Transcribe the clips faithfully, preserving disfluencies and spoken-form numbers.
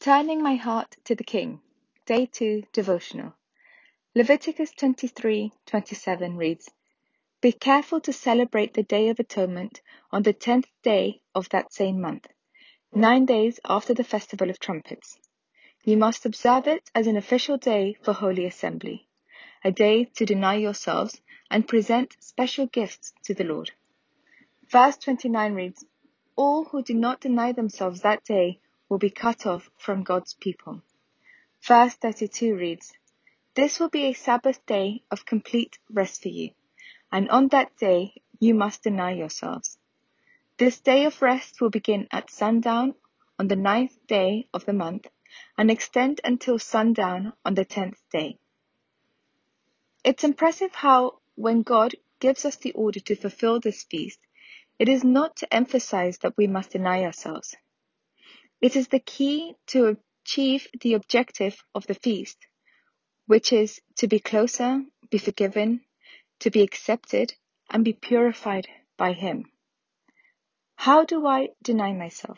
Turning my heart to the King. Day two devotional. Leviticus twenty-three twenty-seven reads, Be careful to celebrate the Day of Atonement on the tenth day of that same month, nine days after the Festival of Trumpets. You must observe it as an official day for Holy Assembly, a day to deny yourselves and present special gifts to the Lord. Verse twenty-nine reads, All who do not deny themselves that day will be cut off from God's people. Verse thirty-two reads, This will be a Sabbath day of complete rest for you, and on that day you must deny yourselves. This day of rest will begin at sundown on the ninth day of the month and extend until sundown on the tenth day. It's impressive how, when God gives us the order to fulfill this feast, it is not to emphasize that we must deny ourselves. It is the key to achieve the objective of the feast, which is to be closer, be forgiven, to be accepted, and be purified by Him. How do I deny myself?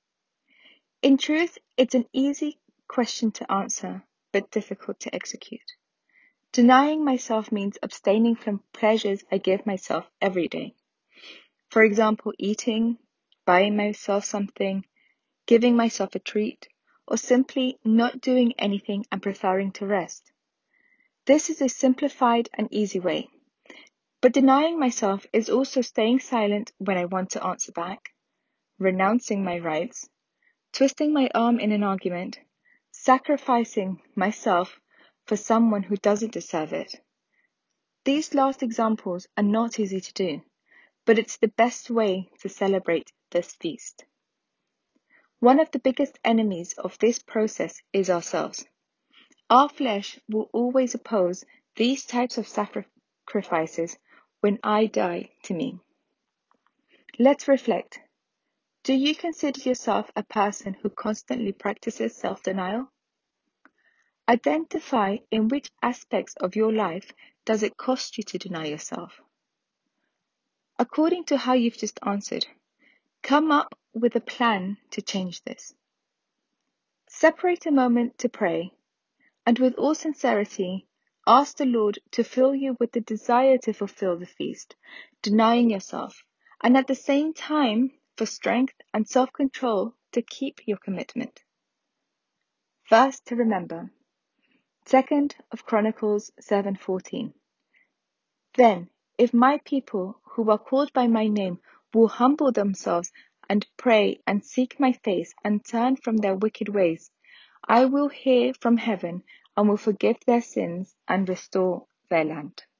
In truth, it's an easy question to answer, but difficult to execute. Denying myself means abstaining from pleasures I give myself every day. For example, eating, buying myself something, giving myself a treat, or simply not doing anything and preferring to rest. This is a simplified and easy way. But denying myself is also staying silent when I want to answer back, renouncing my rights, twisting my arm in an argument, sacrificing myself for someone who doesn't deserve it. These last examples are not easy to do, but it's the best way to celebrate this feast. One of the biggest enemies of this process is ourselves. Our flesh will always oppose these types of sacrifices when I die to me. Let's reflect. Do you consider yourself a person who constantly practices self-denial? Identify in which aspects of your life does it cost you to deny yourself. According to how you've just answered, come up with a plan to change this. Separate a moment to pray, and with all sincerity, ask the Lord to fill you with the desire to fulfill the feast, denying yourself, and at the same time for strength and self-control to keep your commitment. Verse to remember. Second of Chronicles seven fourteen. Then, if my people who are called by my name will humble themselves and pray and seek my face and turn from their wicked ways, I will hear from heaven and will forgive their sins and restore their land.